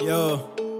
Yo,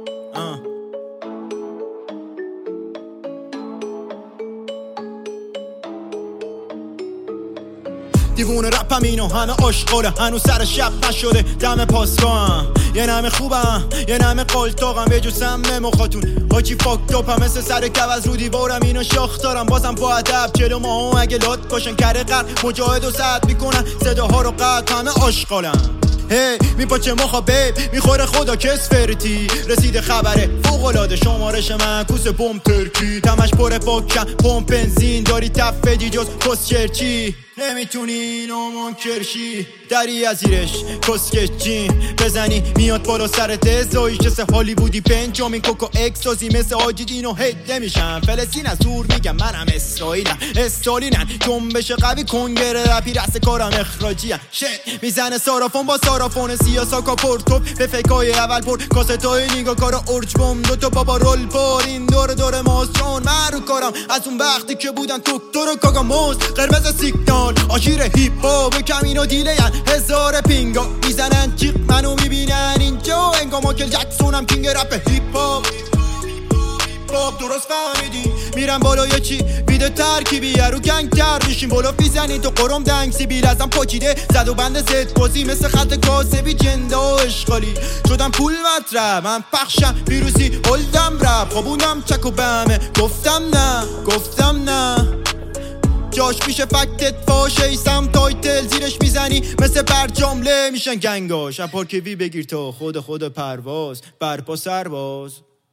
دیوونه رپم اینو همه عشقوله، هنوز سر شب نشده دم پاسگاهم. یه نمه خوبم یه نمه قلتاقم، یه جو سمه مخاتون حاجی فاکتاپم، مثل سر کواز رو دیوارم اینو شاخ دارم. بازم با ادب جلو ما اگه لات باشن کره قرد مجاهد و سعد میکنن صداها رو قد همه عشقالم. هی میپاچه مخا بیب میخوره خدا کس فرتی، رسیده خبره فوق‌العاده شمارش معکوس بمب ترکی، تمش پره پاکم پمپ بنزین داری تفدی جز کسچرچی، نمیتونی اینو منکرشی دری از زیرش کسکچین بزنی میاد بالا سرت ازایش، مثل هالیوودی پنجامین کوکو اکسازی، مثل آجی دینو هیت نمیشم فلسطین از دور میگم منم اسرائیلم استالینن جنبش قوی کنگره رپی رست کارم اخراجیم شت میزنه سارافون با سارافون سیاسا کاپورتوب به فکای اول پر کاستای نیگا کارا ارج بوم دوتا بابا رول پر این دور ماست چون من رو کارم از اون وقتی که بودن دکتر و کاگاموز قرمز سیگنال آشیر هیپ هاپ کمینو دیله هزار پینگا میزنن چیق منو میبینن اینجا انگا ماکل جکسونم کینگ رپ هیپ هاپ درست فهمیدی میرم بالا یه چی ویدیو ترکیبی رو گنگ تر میشیم بالا فیزنی تو قرم دنگ سیبیل ازم پاچیده زد و بند ست بازی مثل خط کاسبی جنده و اشغالی شدم پول مطرح من پخشم ویروسی هلدم رپ خوابونم چک و بهمه گفتم نه جاش میشه فکتت فاشه ایسم تایتل زیرش میزنی مثل برجامله میشن گنگا شب پارکوی بگیر تا خود پرواز برپا سرباز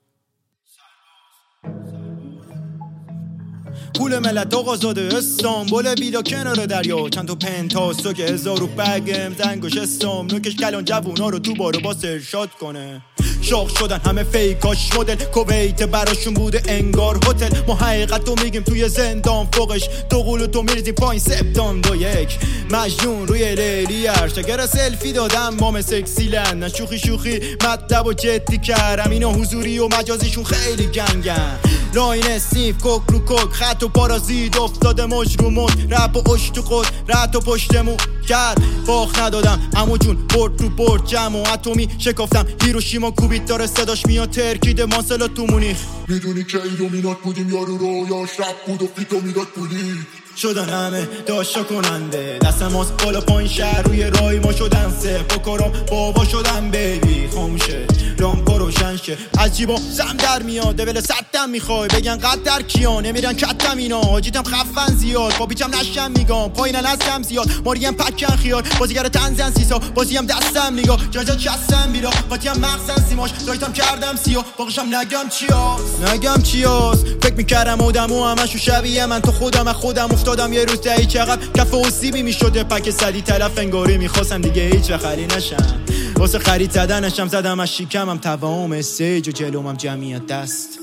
پول ملت آقازاده استانبول بیلا کنار دریا چند تا پنتاسو که 1000 بگم زنگوش استام نوکش کلان جوونا رو تو بارو با سرشاد کنه شاخ شدن همه فیکاش مدل کویت براشون بوده انگار هتل ما حقیقت رو میگیم توی زندان فوقش تو قولو تو میریزیم پایین سپتامبر 21 مجنون روی لیلی ارشگر سلفی دادم مام سکسی لن شوخی مطلب و جدی کردم اینا حضوری و مجازیشون خیلی گنگن لاین سیف کوک رو کوک خط و پارازید افتاده مش رو مد رپ و اش تو خود رد و پشتمو کرد باخ ندادم امو جون برد جمع و اتمی شکافتم هیروشیما کوبیت داره صداش میاد ترکیده ماسلا تو مونیخ میدونی که ایلومینات بودیم یارو رویاش رپ بود و فیتو میداد پولی شدن همه داشتا کننده دست ماست بالا پایین شهر روی رای ما شدن سه بکارم بابا شدن بیبی خاموشه رامپا روشن شه عجیبا زم در میاد دول ستم میخوای بگن قد در کیا نمیرن کتم اینا حاجیتم خفن زیاد با بیچم نشم میگم پایینن هستم زیاد ماریم پکن خیار بازیگر تنزن سیسا بازیم دستم نگاه جاجا چستم بیرا قاطیم مغزن سیماش دایتم کردم سیاه باقشم نگم چیاست فکر میکردم آدمو همشو شبیه من تو خودم افتادم یه روز دهی چقدر کف و سیبی میشده پک صدی طرف انگاری میخواستم دیگه هیچ و خری نشم واسه خرید زدنشم زدم از شیکمم توام استیج و جلومم جمعیت دست